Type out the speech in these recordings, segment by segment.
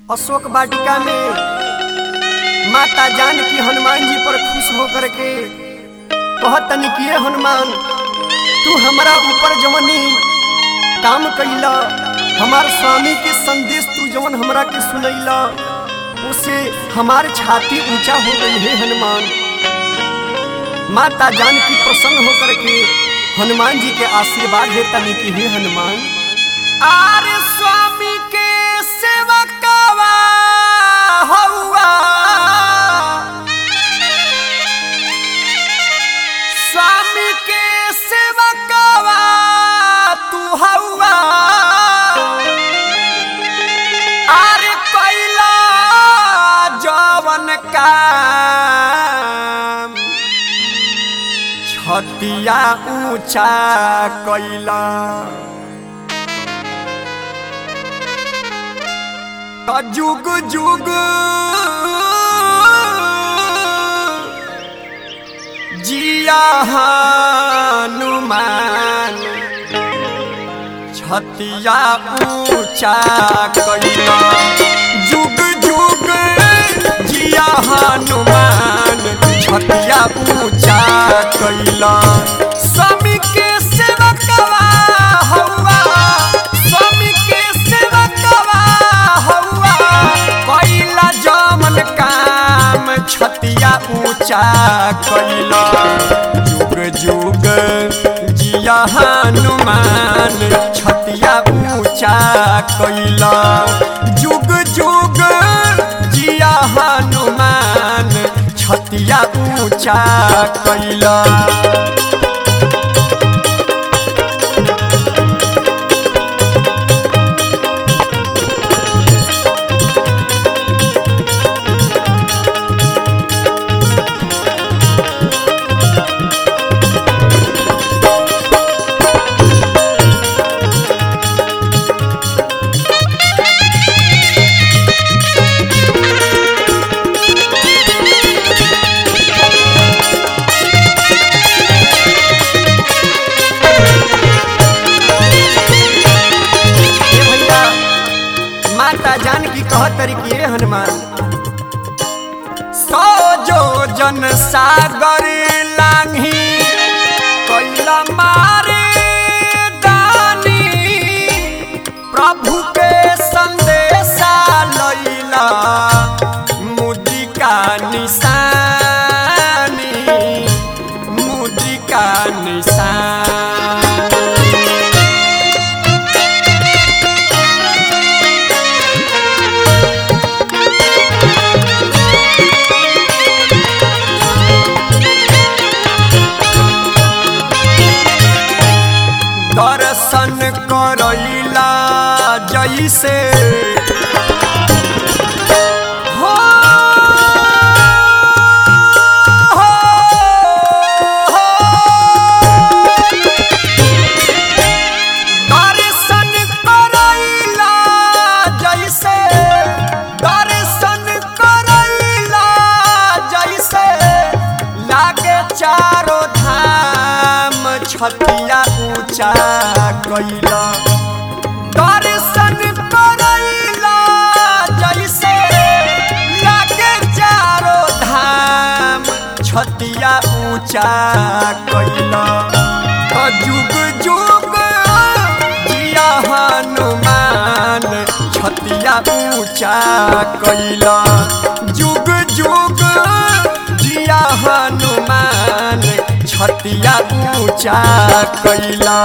अशोक वाटिका में माता जानकी हनुमान जी पर खुश होकर के कहतनी कि हनुमान तू हमारा ऊपर जवनी काम कैला हमार स्वामी के संदेश तू जवन हमरा के सुनैला उसे हमार छाती ऊंचा हो गई है हनुमान। माता जानकी प्रसन्न होकर के हनुमान जी के आशीर्वाद देता नहीं कि हे हनुमान आरे स्वामी के सेवकवा हौवा स्वामी के सेवकवा तू हौवा आरे कैला जवन काम छतिया ऊंचा कैला जुग जुग जिया हनुमान छतिया ऊंचा कैला जुग जुग जिया हनुमान छतिया ऊंचा कैला। स्वामी के सेवकवा हौवा स्वामी के सेवकवा हौवा कैला जमन काम छतिया ऊंचा कैला जुग जुग जिया हनुमान छतिया ऊंचा कैला जुग जुग जिया हनुमान छतिया ऊंचा कैला। जानकी कहतरी कि हनुमान सौ जो जन सागर लांघी कैला मारे दानी प्रभु के संदेशा लैला मुद्रिका निशानी मुद्रिका निशानी दर्शन करैला जैसे हो दर्शन करैला जैसे दर्शन करैला जैसे लागे चारों धाम छतिया ऊंचा कैला दर्शन करैला जैसे लागे चारों धाम छतिया ऊंचा कैला जुग जुग जिया हनुमान छतिया ऊंचा कैला जुग जुग जिया हनुमान छतिया ऊंचा कैला।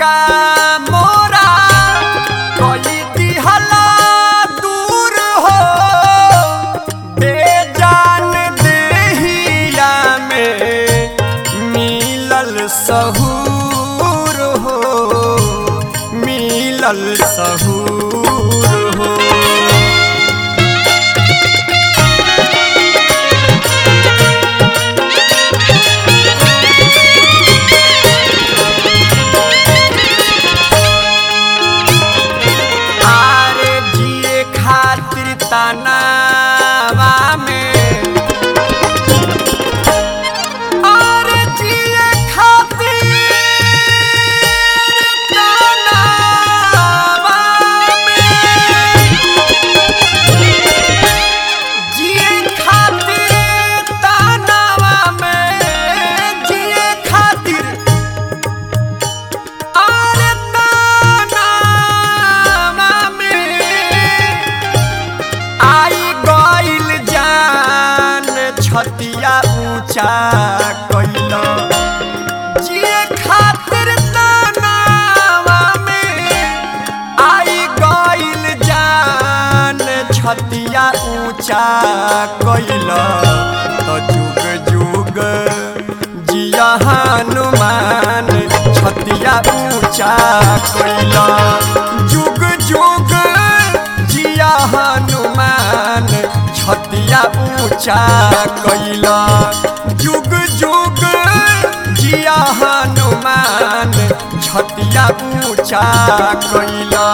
का मोरा कोई दिहला दूर हो बेजान देहिया में मिलल सहूर हो मिलल सहूर हो। तनावा में और जिए खातिर तनावा में जिए खातिर तनावा में जिए खातिर और तनावा में आई गइल जान छतिया ऊंचा कइल जिए खातिर तनावा में आई गइल जान छतिया ऊंचा कइल तो जुग जुग जिया हनुमान छतिया ऊंचा कइल जुग जुग जिया हनुमान छतिया ऊंचा कइला जुग जुग जिया हनुमान छतिया ऊंचा कइला।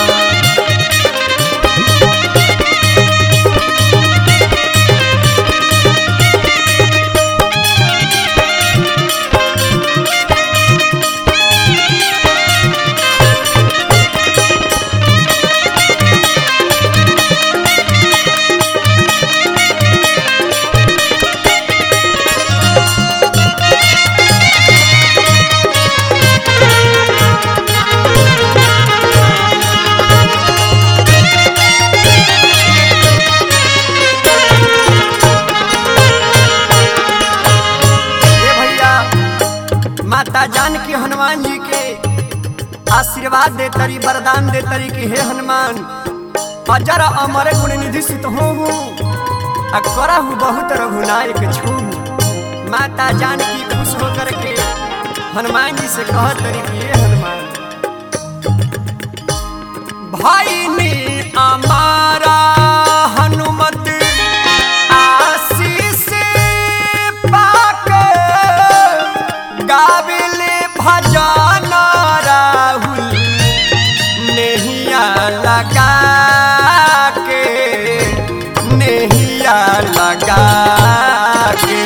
माता जानकी हनुमान जी के आशीर्वाद दे तरी वरदान दे तरी कि हे हनुमान अजर अमर गुण निधि सित हो करहु बहुत रघुनायक छू। माता जानकी खुश होकर के हनुमान जी से कह तरी कि हे हनुमान भाई ने हमारा हनुमत गाविले भजन राहुल नैया लगा के नैया लगा के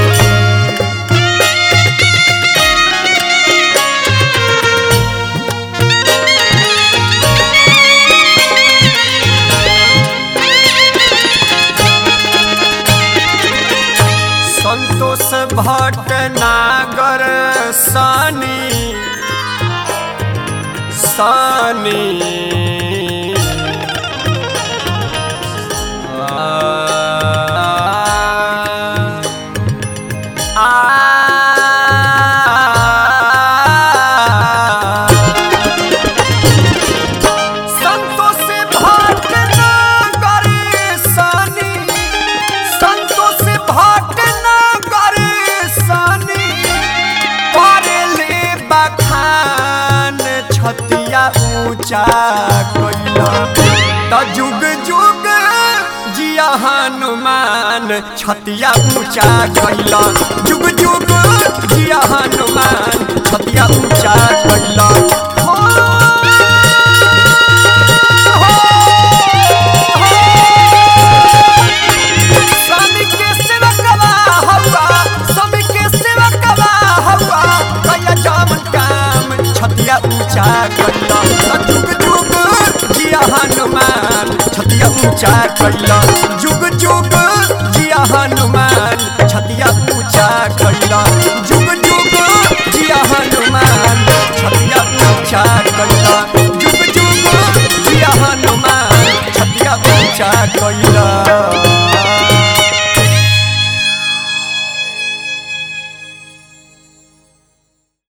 संतोष भटनागर सनी सनी ऊंचा कइला त जुग जुग जिया हनुमान छतिया ऊंचा कइला जुग जुग जिया हनुमान छतिया ऊंचा कइला। स्वामी के सेवकवा हवा स्वामी के सेवकवा हवा कया जामन काम छतिया ऊंचा कइला जुग जुग जिया हनुमान छतिया ऊंचा कइला जुग जुग जिया हनुमान छतिया ऊंचा कइला जुग जुग जिया हनुमान छतिया ऊंचा कइला जुग जुग जिया हनुमान छतिया ऊंचा कइला।